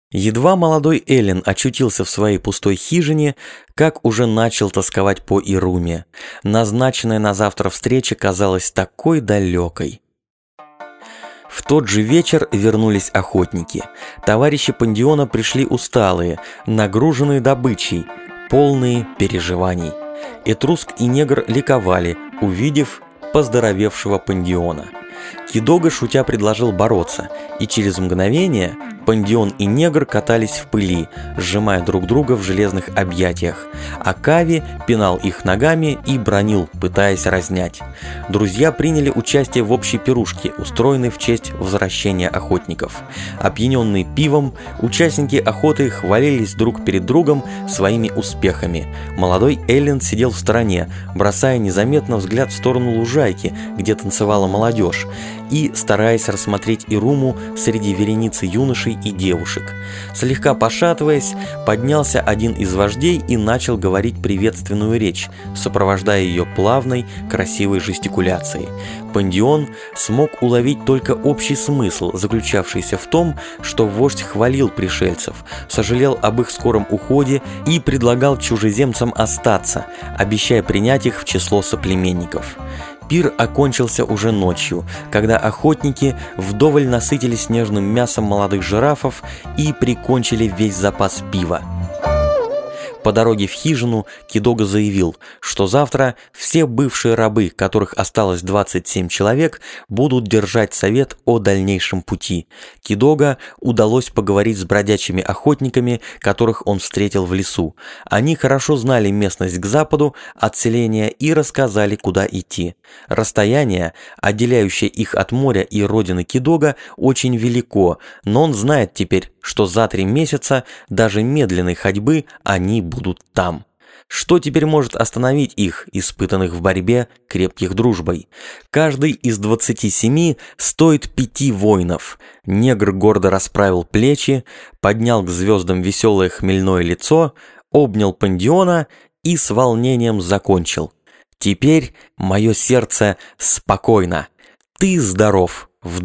Едва молодой Эллен очутился в своей пустой хижине, как уже начал тосковать по Ируме. Назначенная на завтра встреча казалась такой далекой. В тот же вечер вернулись охотники. Товарищи Пандиона пришли усталые, нагруженные добычей, полные переживаний. Этруск и негр ликовали, увидев поздоровевшего Пандиона. Кидога шутя предложил бороться, и через мгновение Пандион и негр катались в пыли, сжимая друг друга в железных объятиях, а Кави пинал их ногами и бранил, пытаясь разнять. Друзья приняли участие в общей пирушке, устроенной в честь возвращения охотников. Опьяненные пивом, участники охоты хвалились друг перед другом своими успехами. Молодой Эллен сидел в стороне, бросая незаметно взгляд в сторону лужайки, где танцевала молодежь, и стараясь рассмотреть Ируму среди вереницы юношей и девушек. Слегка пошатываясь, поднялся один из вождей и начал говорить приветственную речь, сопровождая ее плавной, красивой жестикуляцией. Пандион смог уловить только общий смысл, заключавшийся в том, что вождь хвалил пришельцев, сожалел об их скором уходе и предлагал чужеземцам остаться, обещая принять их в число соплеменников. Пир окончился уже ночью, когда охотники вдоволь насытились нежным мясом молодых жирафов и прикончили весь запас пива. По дороге в хижину Кидога заявил, что завтра все бывшие рабы, которых осталось 27 человек, будут держать совет о дальнейшем пути. Кидога удалось поговорить с бродячими охотниками, которых он встретил в лесу. Они хорошо знали местность к западу от селения и рассказали, куда идти. Расстояние, отделяющее их от моря и родины Кидога, очень велико, но он знает теперь, что за 3 месяца даже медленной ходьбы они будут там. Что теперь может остановить их, испытанных в борьбе, крепких дружбой? Каждый из 27 стоит 5 воинов. Негр гордо расправил плечи, поднял к звездам веселое хмельное лицо, обнял Пандиона и с волнением закончил. «Теперь мое сердце спокойно. Ты здоров. В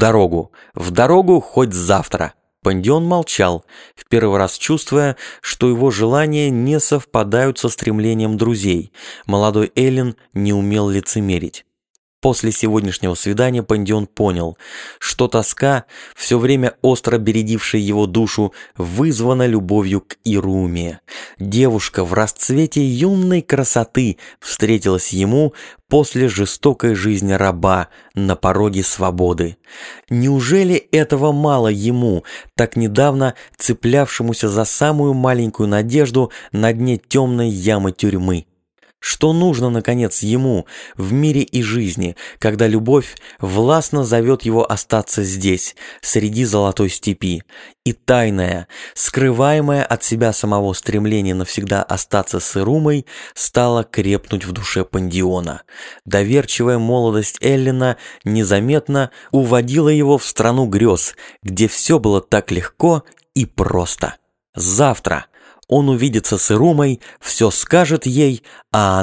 дорогу хоть завтра». Пандион молчал, в первый раз чувствуя, что его желания не совпадают со стремлением друзей. Молодой Эллен не умел лицемерить. После сегодняшнего свидания Пандион понял, что тоска, все время остро бередившая его душу, вызвана любовью к Ируме. Девушка в расцвете юной красоты встретилась ему после жестокой жизни раба на пороге свободы. Неужели этого мало ему, так недавно цеплявшемуся за самую маленькую надежду на дне темной ямы тюрьмы? Что нужно, наконец, ему в мире и жизни, когда любовь властно зовет его остаться здесь, среди золотой степи, и тайное, скрываемое от себя самого стремление навсегда остаться с Ирумой стало крепнуть в душе Пандиона. Доверчивая молодость Эллена незаметно уводила его в страну грез, где все было так легко и просто. Завтра он увидится с Ирумой, все скажет ей, а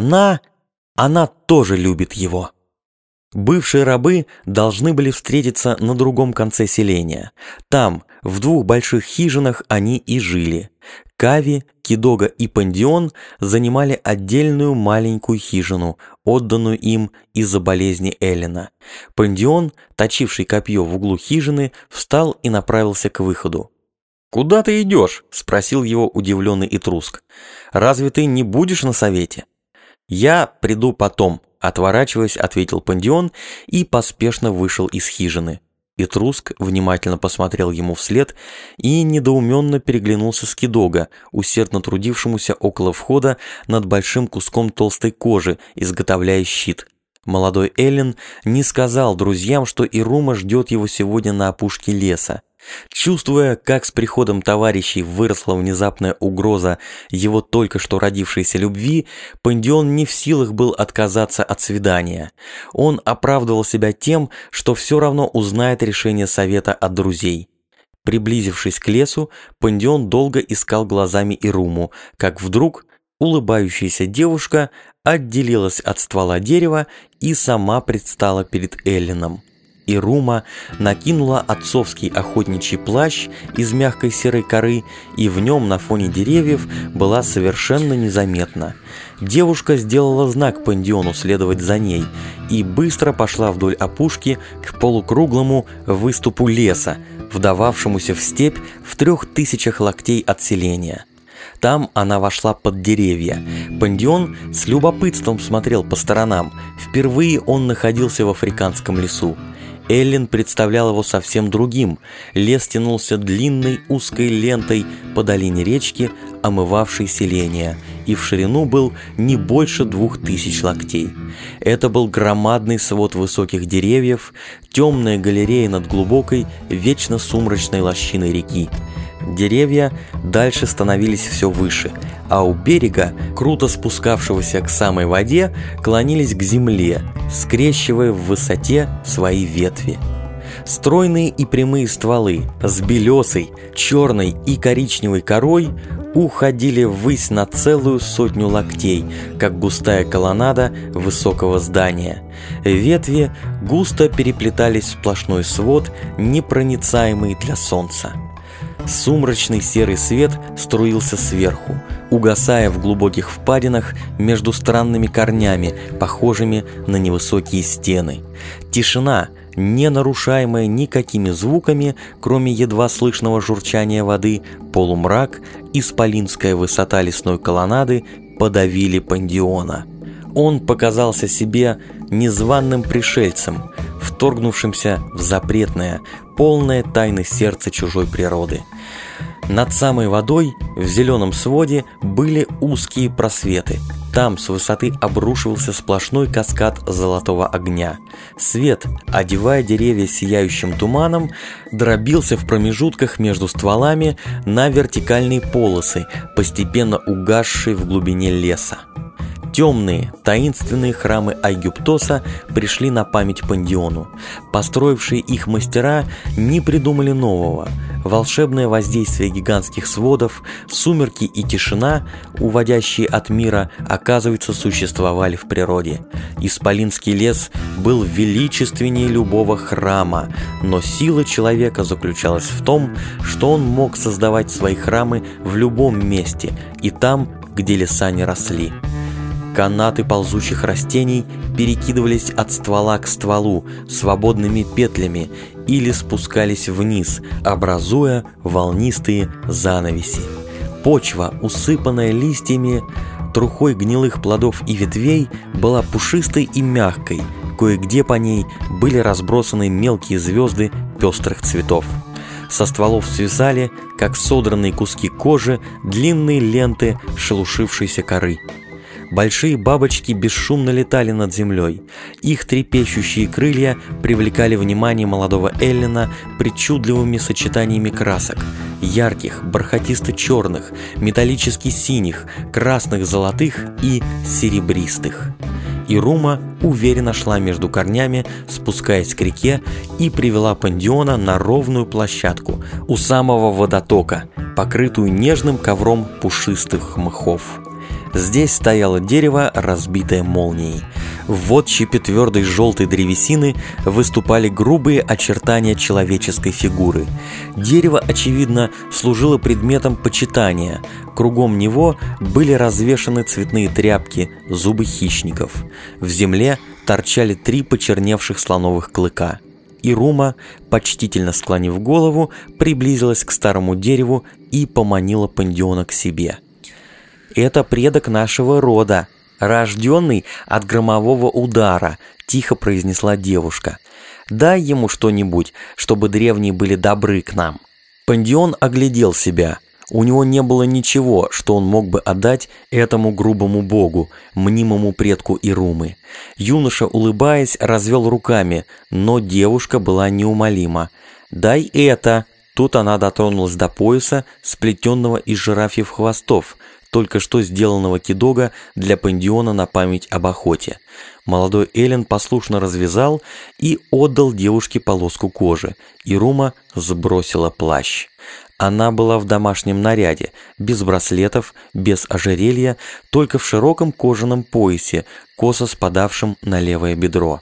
она тоже любит его. Бывшие рабы должны были встретиться на другом конце селения. Там, в 2 больших хижинах, они и жили. Кави, Кидога и Пандион занимали отдельную маленькую хижину, отданную им из-за болезни Эллена. Пандион, точивший копье в углу хижины, встал и направился к выходу. «Куда ты идешь?» – спросил его удивленный Этруск. «Разве ты не будешь на совете?» «Я приду потом», – отворачиваясь, ответил Пандион и поспешно вышел из хижины. Этруск внимательно посмотрел ему вслед и недоуменно переглянулся с Кидога, усердно трудившемуся около входа над большим куском толстой кожи, изготовляя щит. Молодой Эллен не сказал друзьям, что Ирума ждет его сегодня на опушке леса. Чувствуя, как с приходом товарищей выросла внезапная угроза его только что родившейся любви, Пандион не в силах был отказаться от свидания. Он оправдывал себя тем, что все равно узнает решение совета от друзей. Приблизившись к лесу, Пандион долго искал глазами Ируму, как вдруг улыбающаяся девушка отделилась от ствола дерева и сама предстала перед Элленом. Ирума накинула отцовский охотничий плащ из мягкой серой коры, и в нем на фоне деревьев была совершенно незаметна. Девушка сделала знак Пандиону следовать за ней и быстро пошла вдоль опушки к полукруглому выступу леса, вдававшемуся в степь в 3000 локтей от селения. Там она вошла под деревья. Пандион с любопытством смотрел по сторонам. Впервые он находился в африканском лесу. Эллен представлял его совсем другим. Лес тянулся длинной узкой лентой по долине речки, омывавшей селение, и в ширину был не больше 2000 локтей. Это был громадный свод высоких деревьев, темная галерея над глубокой, вечно сумрачной лощиной реки. Деревья дальше становились все выше, а у берега, круто спускавшегося к самой воде, клонились к земле, скрещивая в высоте свои ветви. Стройные и прямые стволы с белесой, черной и коричневой корой уходили ввысь на целую 100 локтей, как густая колоннада высокого здания. Ветви густо переплетались в сплошной свод, непроницаемый для солнца. Сумрачный серый свет струился сверху, угасая в глубоких впадинах между странными корнями, похожими на невысокие стены. Тишина, не нарушаемая никакими звуками, кроме едва слышного журчания воды, полумрак, исполинская высота лесной колоннады подавили Пандиона. Он показался себе незваным пришельцем, вторгнувшимся в запретное, полное тайны сердца чужой природы. Над самой водой в зеленом своде были узкие просветы. Там с высоты обрушивался сплошной каскад золотого огня. Свет, одевая деревья сияющим туманом, дробился в промежутках между стволами на вертикальные полосы, постепенно угасшие в глубине леса. Темные, таинственные храмы Айгюптоса пришли на память Пандиону. Построившие их мастера не придумали нового. Волшебное воздействие гигантских сводов, сумерки и тишина, уводящие от мира, оказывается, существовали в природе. Исполинский лес был величественнее любого храма, но сила человека заключалась в том, что он мог создавать свои храмы в любом месте и там, где леса не росли. Канаты ползучих растений перекидывались от ствола к стволу свободными петлями или спускались вниз, образуя волнистые занавеси. Почва, усыпанная листьями, трухой гнилых плодов и ветвей, была пушистой и мягкой, кое-где по ней были разбросаны мелкие звезды пестрых цветов. Со стволов свисали, как содранные куски кожи, длинные ленты шелушившейся коры. Большие бабочки бесшумно летали над землей. Их трепещущие крылья привлекали внимание молодого Эллена причудливыми сочетаниями красок: ярких, бархатисто-черных, металлически-синих, красных, золотых и серебристых. Ирума уверенно шла между корнями, спускаясь к реке, и привела Пандиона на ровную площадку у самого водотока, покрытую нежным ковром пушистых мхов. Здесь стояло дерево, разбитое молнией. В отщепе твердой желтой древесины выступали грубые очертания человеческой фигуры. Дерево, очевидно, служило предметом почитания. Кругом него были развешаны цветные тряпки, зубы хищников. В земле торчали 3 почерневших слоновых клыка. Ирума, почтительно склонив голову, приблизилась к старому дереву и поманила Пандиона к себе. «Это предок нашего рода, рожденный от громового удара», – тихо произнесла девушка. «Дай ему что-нибудь, чтобы древние были добры к нам». Пандион оглядел себя. У него не было ничего, что он мог бы отдать этому грубому богу, мнимому предку Ирумы. Юноша, улыбаясь, развел руками, но девушка была неумолима. «Дай это!» Тут она дотронулась до пояса, сплетенного из жирафьев хвостов, только что сделанного кидога для Пандиона на память об охоте. Молодой Эллен послушно развязал и отдал девушке полоску кожи. Ирума сбросила плащ. Она была в домашнем наряде, без браслетов, без ожерелья, только в широком кожаном поясе, косо спадавшем на левое бедро.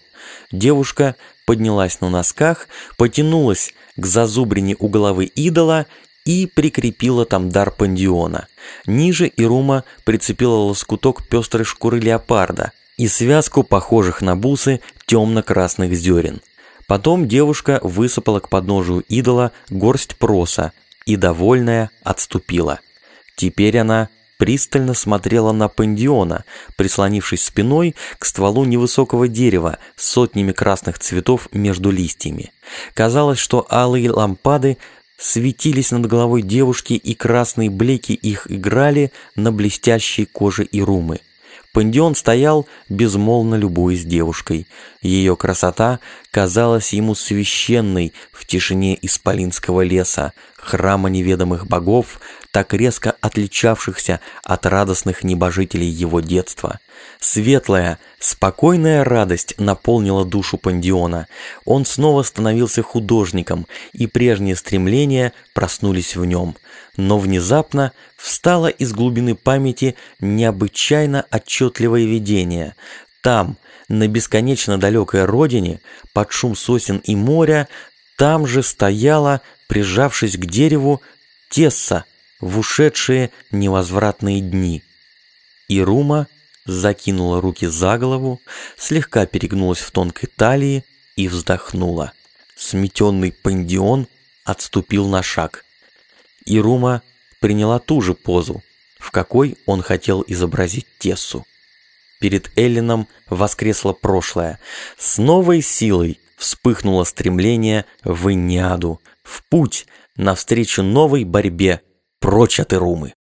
Девушка поднялась на носках, потянулась к зазубрине у головы идола и прикрепила там дар Пандиона. Ниже Ирума прицепила лоскуток пестрой шкуры леопарда и связку похожих на бусы темно-красных зерен. Потом девушка высыпала к подножию идола горсть проса и, довольная, отступила. Теперь она пристально смотрела на Пандиона, прислонившись спиной к стволу невысокого дерева с сотнями красных цветов между листьями. Казалось, что алые лампады светились над головой девушки, и красные блики их играли на блестящей коже Ирумы. Пандион стоял, безмолвно любуясь девушкой. Ее красота казалась ему священной в тишине исполинского леса, храма неведомых богов, так резко отличавшихся от радостных небожителей его детства. Светлая, спокойная радость наполнила душу Пандиона. Он снова становился художником, и прежние стремления проснулись в нем. Но внезапно встало из глубины памяти необычайно отчетливое видение. Там, на бесконечно далекой родине, под шум сосен и моря, там же стояла, прижавшись к дереву, Тесса в ушедшие невозвратные дни. Ирума закинула руки за голову, слегка перегнулась в тонкой талии и вздохнула. Сметенный Пандион отступил на шаг. Ирума приняла ту же позу, в какой он хотел изобразить Тессу. Перед Эллином воскресло прошлое. С новой силой вспыхнуло стремление в Энниаду, в путь, навстречу новой борьбе, прочь от Ирумы.